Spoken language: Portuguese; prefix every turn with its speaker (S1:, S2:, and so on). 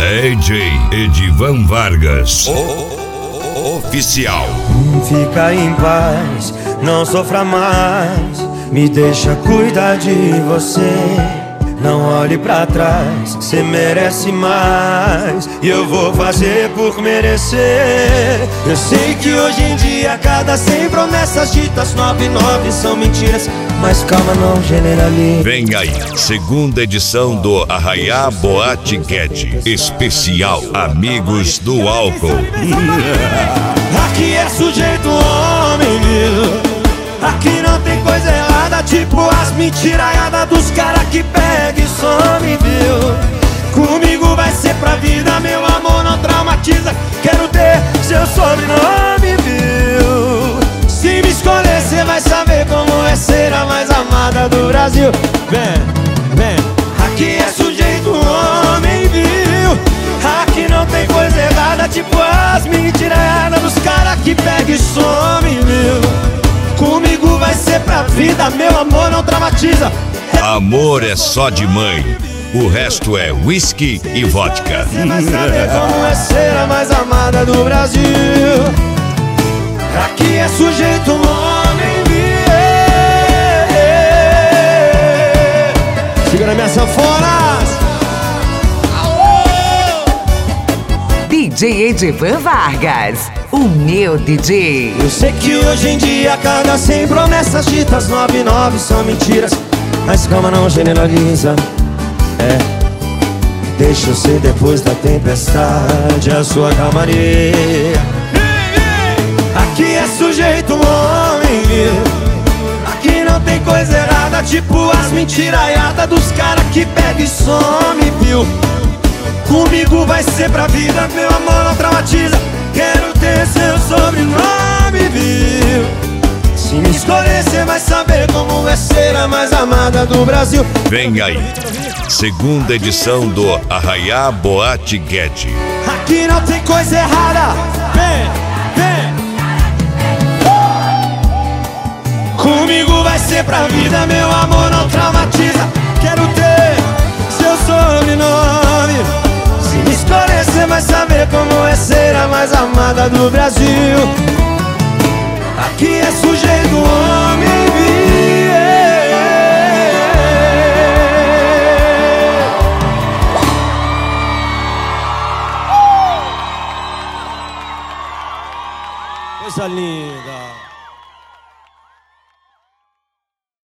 S1: DJ Edivan Vargas, oficial.
S2: Fica em paz, não sofra mais, me deixa cuidar de você. Não olhe pra trás, cê merece mais, e eu vou fazer por merecer. Eu sei que hoje em dia cada 100 promessas ditas 99 são mentiras, mas calma, não generalize.
S1: Vem aí, segunda edição do Arraiá Boate Cat, especial Amigos do Álcool.
S2: Aqui é sujeito homem, viu? Aqui não tem coisa errada, tipo as mentiraiadas dos caras que pega e some, viu? Comigo vai ser pra vida, meu amor, não traumatiza. Quero ter seu sobrenome, viu? Se me escolher, cê vai saber como é ser a mais amada do Brasil. Vem, aqui é sujeito homem, viu? Aqui não tem coisa errada, tipo as mentiraiadas dos caras que pega e some, viu? Comigo vai ser pra vida, meu amor, não traumatiza.
S1: Amor é só de mãe, o resto é whisky e vodka.
S2: Você vai saber como é ser a mais amada do Brasil. Aqui é sujeito homem, segura minhas sanfonas.
S3: DJ Edivan Vargas, o meu DJ.
S2: Eu sei que hoje em dia cada 100 promessas ditas 99 são mentiras, mas calma, não generaliza. Deixa eu ser depois da tempestade a sua calmaria. Aqui é sujeito homem, aqui não tem coisa errada, tipo as mentiraiadas dos caras que pega e some, viu? Comigo vai ser pra vida, meu amor, não traumatiza. Quero ter seu sobrenome, viu? Se me escolher, cê vai saber como é ser a mais amada do Brasil.
S1: Vem aí, segunda edição do Arraiá Boate Cat.
S2: Aqui não tem coisa errada. Vem. Comigo vai ser pra vida, meu amor, não traumatiza. Quero ter seu sobrenome. Se me escolher, cê vai saber como é ser a mais amada do Brasil. Aqui é sujeito